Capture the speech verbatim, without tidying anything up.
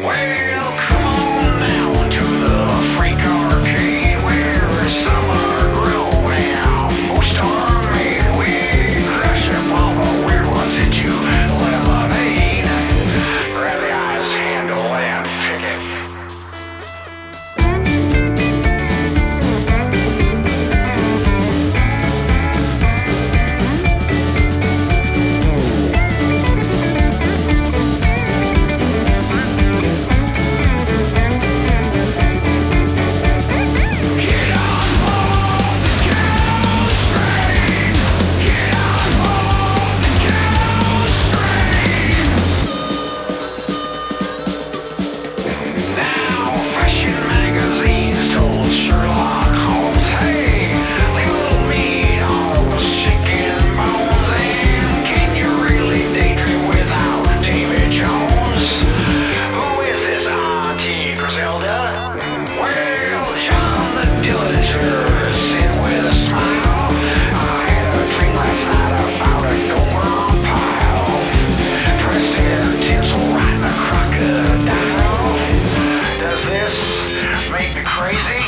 Well, come on down to the freak arcade where some are grown and most are made. We crush up all the weird ones that you love and hate. Grab the ice handle and pick it. Make me crazy?